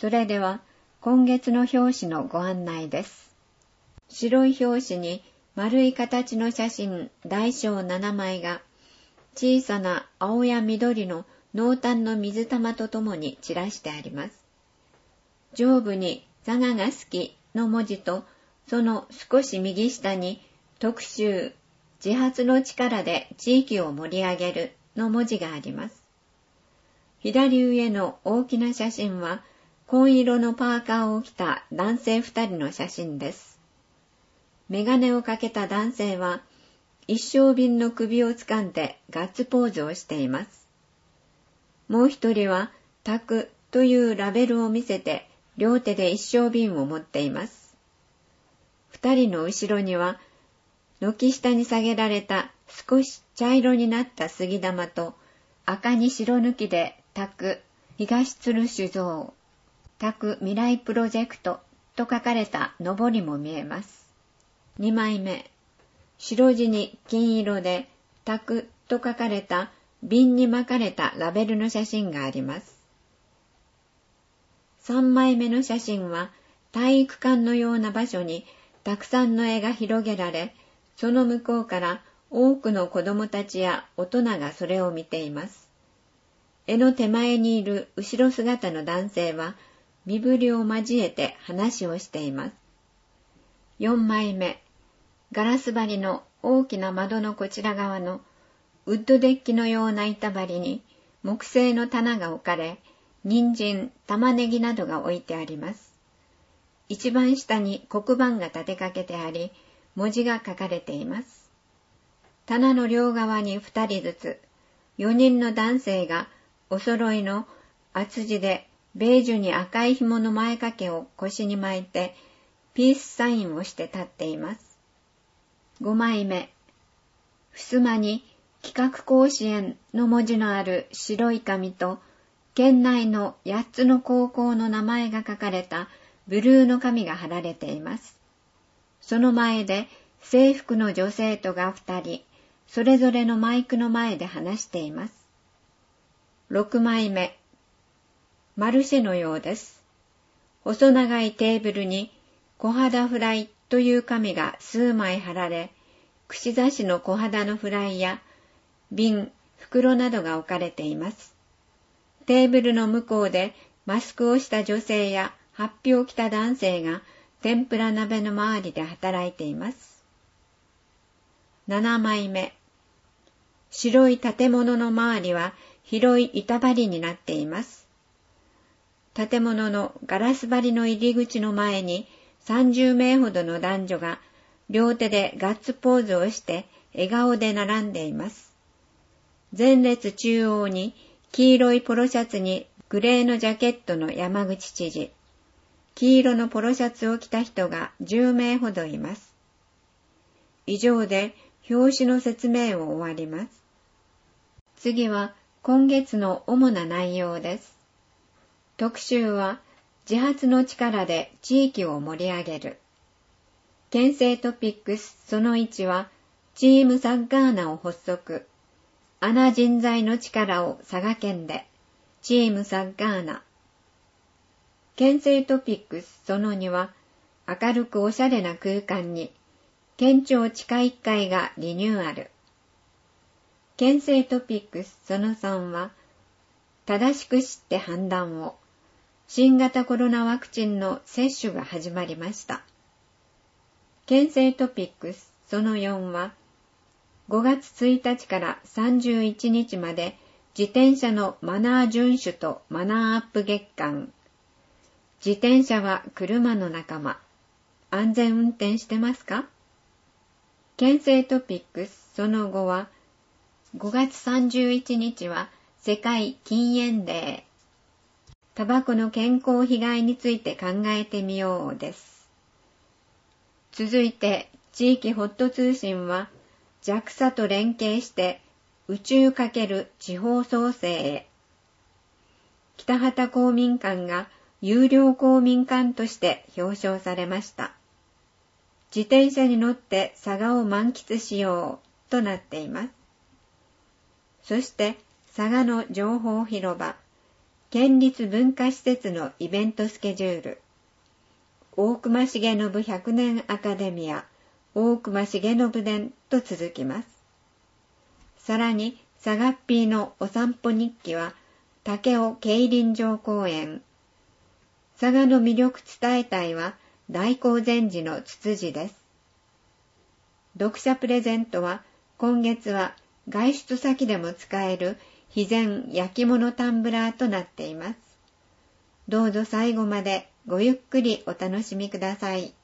それでは今月の表紙のご案内です。白い表紙に丸い形の写真大小7枚が小さな青や緑の濃淡の水玉とともに散らしてあります。上部に佐賀が好きの文字とその少し右下に特集自発の力で地域を盛り上げるの文字があります。左上の大きな写真は紺色のパーカーを着た男性2人の写真です。メガネをかけた男性は一升瓶の首を掴んでガッツポーズをしています。もう一人はタクというラベルを見せて両手で一升瓶を持っています。二人の後ろには軒下に下げられた少し茶色になった杉玉と赤に白抜きでタク東鶴酒造タク未来プロジェクトと書かれた上りも見えます。2枚目、白地に金色でタクと書かれた瓶に巻かれたラベルの写真があります。3枚目の写真は体育館のような場所にたくさんの絵が広げられ、その向こうから多くの子供たちや大人がそれを見ています。絵の手前にいる後ろ姿の男性は身振りを交えて話をしています。4枚目、ガラス張りの大きな窓のこちら側のウッドデッキのような板張りに木製の棚が置かれ、人参、玉ねぎなどが置いてあります。一番下に黒板が立てかけてあり、文字が書かれています。棚の両側に2人ずつ、4人の男性がお揃いの厚地でベージュに赤い紐の前掛けを腰に巻いて、ピースサインをして立っています。5枚目、襖に企画甲子園の文字のある白い紙と、県内の8つの高校の名前が書かれたブルーの紙が貼られています。その前で制服の女生徒が2人、それぞれのマイクの前で話しています。6枚目、マルシェのようです。細長いテーブルに小肌フライという紙が数枚貼られ、串刺しの小肌のフライや瓶、袋などが置かれています。テーブルの向こうでマスクをした女性や法被を着た男性が天ぷら鍋の周りで働いています。7枚目、白い建物の周りは広い板張りになっています。建物のガラス張りの入り口の前に30名ほどの男女が両手でガッツポーズをして笑顔で並んでいます。前列中央に黄色いポロシャツにグレーのジャケットの山口知事、黄色のポロシャツを着た人が10名ほどいます。以上で表紙の説明を終わります。次は今月の主な内容です。特集は自発の力で地域を盛り上げる。県政トピックスその1はチームサッガーナを発足。穴人材の力を佐賀県で。チームサッガーナ。県政トピックスその2は明るくおしゃれな空間に。県庁地下1階がリニューアル。県政トピックスその3は正しく知って判断を。新型コロナワクチンの接種が始まりました。県政トピックスその4は5月1日から31日まで自転車のマナー遵守とマナーアップ月間。自転車は車の仲間。安全運転してますか？県政トピックスその後は5月31日は世界禁煙デー。タバコの健康被害について考えてみようです。続いて地域ホット通信は JAXA と連携して宇宙×地方創生へ。北畑公民館が有料公民館として表彰されました。自転車に乗って佐賀を満喫しようとなっています。そして佐賀の情報広場、 県立文化施設のイベントスケジュール、大隈重信100年アカデミア、大隈重信伝と続きます。さらに、サガッピーのお散歩日記は、武雄競輪場公園。佐賀の魅力伝えたいは、大興禅寺のツツジです。読者プレゼントは、今月は外出先でも使える秘伝焼き物タンブラーとなっています。どうぞ最後までごゆっくりお楽しみください。